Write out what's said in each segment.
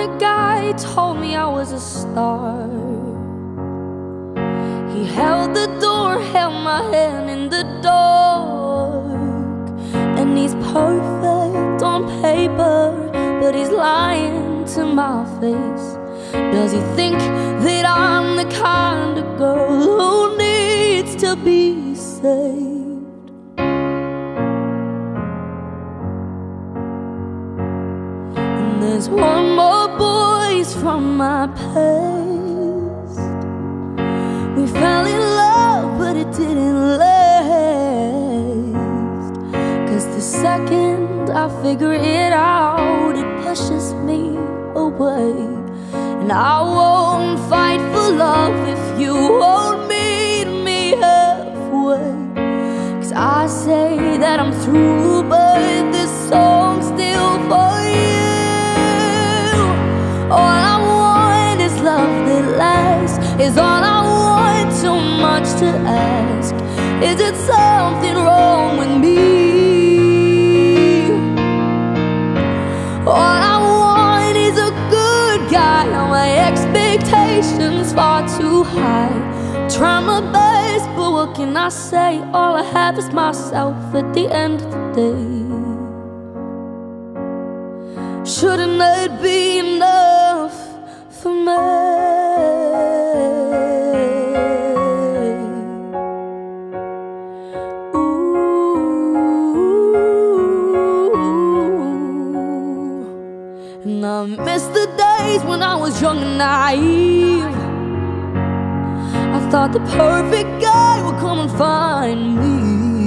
a guy told me I was a star. He held the door, held my hand in the dark. And he's perfect on paper, but he's lying to my face. Does he think that I'm the kind of girl who needs to be saved? And there's one more voice from my past. We fell in love, but it didn't last. 'Cause the second I figure it out, it pushes me away. And I won't fight for love if you won't meet me halfway. 'Cause I say that I'm through, but this song's still for you. All I want is love that lasts, is all I want, too much to ask. Is it something wrong with me? All I want is a good guy. My expectations far too high. Try my best, but what can I say? All I have is myself at the end of the day. Shouldn't that be enough for me? And I miss the days when I was young and naive. I thought the perfect guy would come and find me.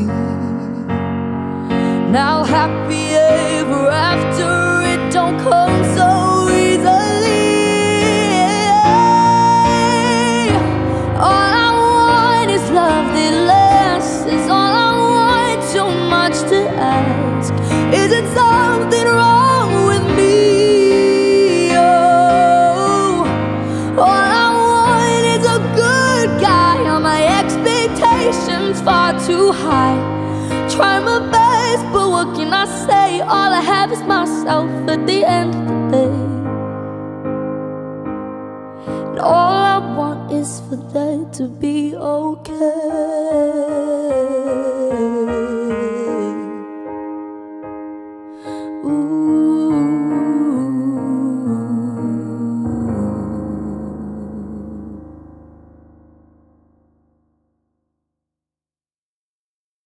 Now happy ever after, it don't come so easily. All I want is love that lasts, is all I want, too much to ask. Is it something wrong with me? Far too high. Try my best, but what can I say? All I have is myself at the end of the day. And all I want is for there to be okay.